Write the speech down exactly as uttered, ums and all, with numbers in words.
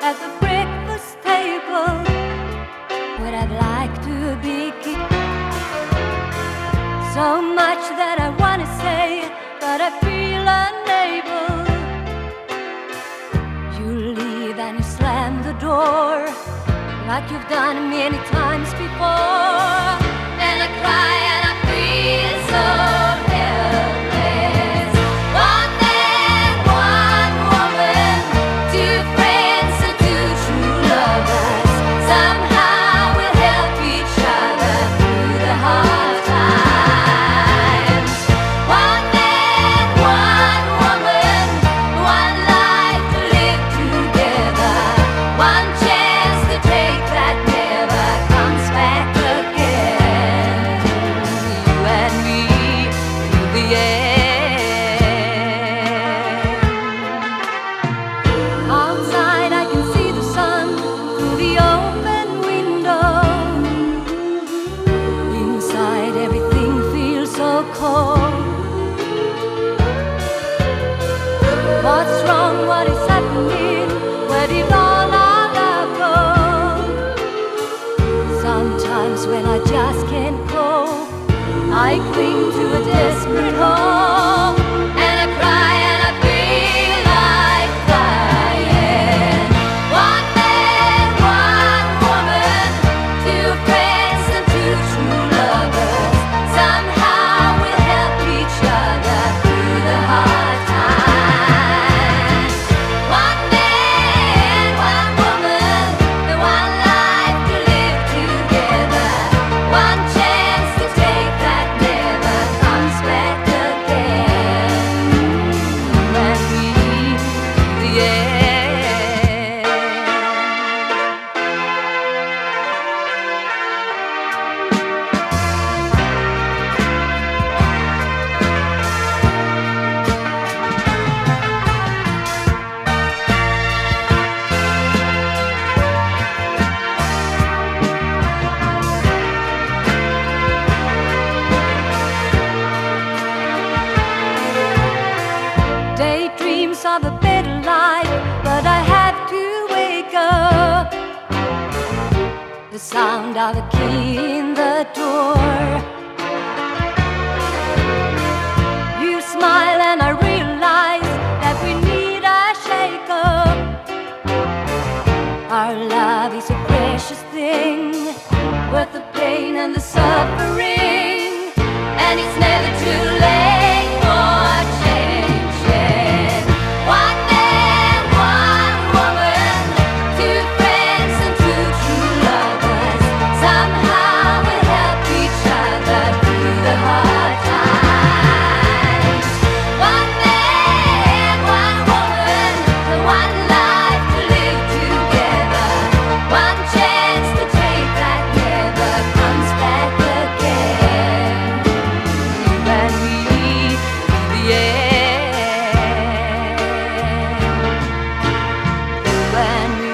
at the breakfast table would have liked to be kissed. So much that I want to say, but I feel unable. You leave and you slam the door like you've done many times before. And I cry and I feel so helpless. One man, one woman, two friends and two true lovers. Somehow we'll help each other through the hard times. One man, one woman, one life to live together. One chance to take that never comes back again. You and me through the end. Outside I can see the sun through the open window. Inside everything feels so cold. What's wrong? What is happening? Where did all our love go? Sometimes when I just can't cope, I cling to a desperate hope. And I cry and I feel like crying. One man, one woman, two friends and two true lovers. Somehow we'll help each other through the hard times. One man, one woman, the one life to live together. One chance to take that never comes back again. You and me through the end. Daydreams of a better life, but I have to wake up. The sound of a key in the door. You smile and I realize that we need a shake-up. Our love is a precious thing, worth the pain and the suffering. And it's never too late for changing. One man, one woman, two friends and two true lovers. Somehow we'll help each other through the hard times. One man, one woman, the one life to live together. One chance to take that never comes back again. You and me through the end. You and me.